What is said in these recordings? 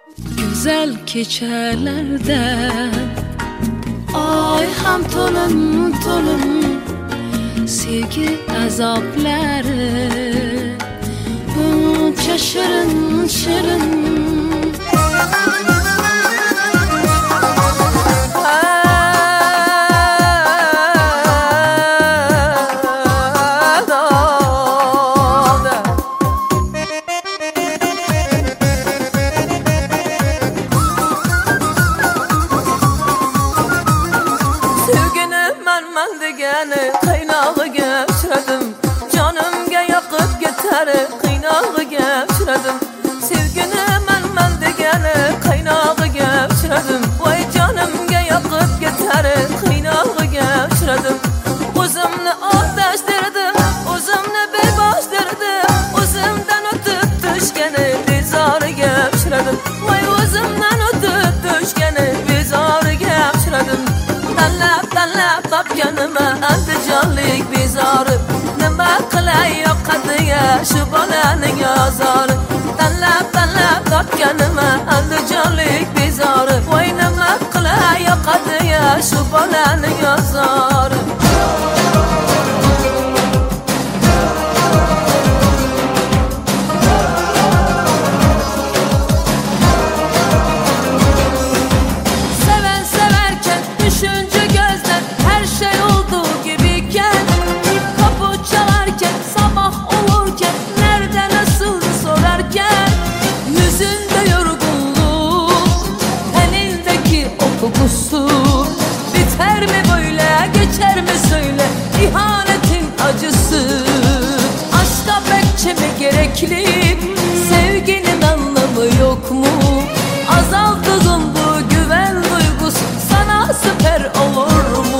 Güzel keçelerde ay ham tolun tolun sevgi azapları bunca şirin şirin. Kıynağıga uçradım, canımga yoqib ketari Kıynağıga uçradım, sevgini men degani Kıynağıga uçradim, voy canımga yoqib ketari Kıynağıga uçradim. O'zimni otashtiradim, o'zimni beboshtirdim, o'zimdan o'tib tushgani bezoriga uçradim, voy o'zimdan o'tib tushgani bezoriga uçradim. Tanlab topganima andijonlik bezori, nima qilay yoqadiga shu bolaning ozori. Tanlab topganima andijonlik bezori, voy nima qilay yoqadiga shu bolaning ozori. Biter mi böyle, geçer mi söyle ihanetin acısı. Aşka bekçe mi gerekli, sevginin anlamı yok mu? Azaldığım bu güven duygusu sana süper olur mu?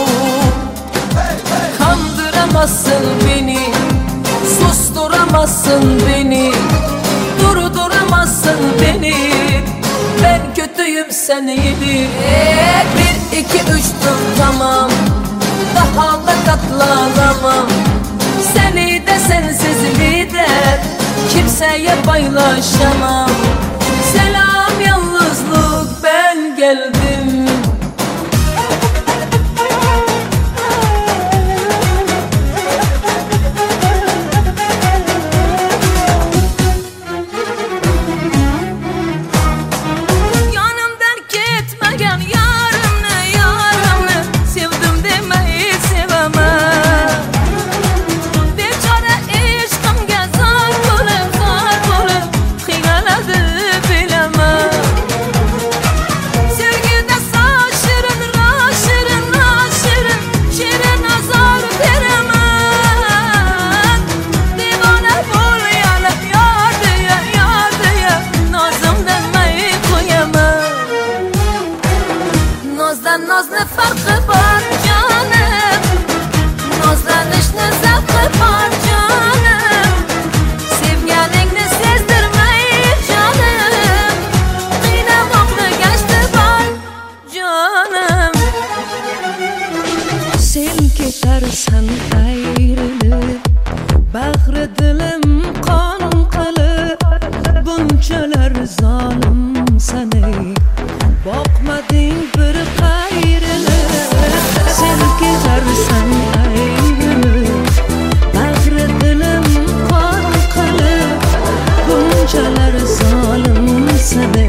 Kandıramazsın beni, susturamazsın beni, durduramazsın beni. Ben kötüyüm sen iyiyim. 1, 2, 3 dur tamam, daha da katlanamam. Seni de sensizliği de kimseye paylaşamam. Selam yalnızlık, ben geldim. Naz ne farkı var canım, nazlanış ne zevki var canım. Sevgenini sezdirmeyi canım, kıynamaklı geçti var canım. Sen ketersen ayrılıp, bağrı dilim kanım kılıp, buncalar zalim seni bakmadın bir gayrılık. Sen gidersen ayrılıp, bağrı dilim kan kılıp, buncalar zalim seni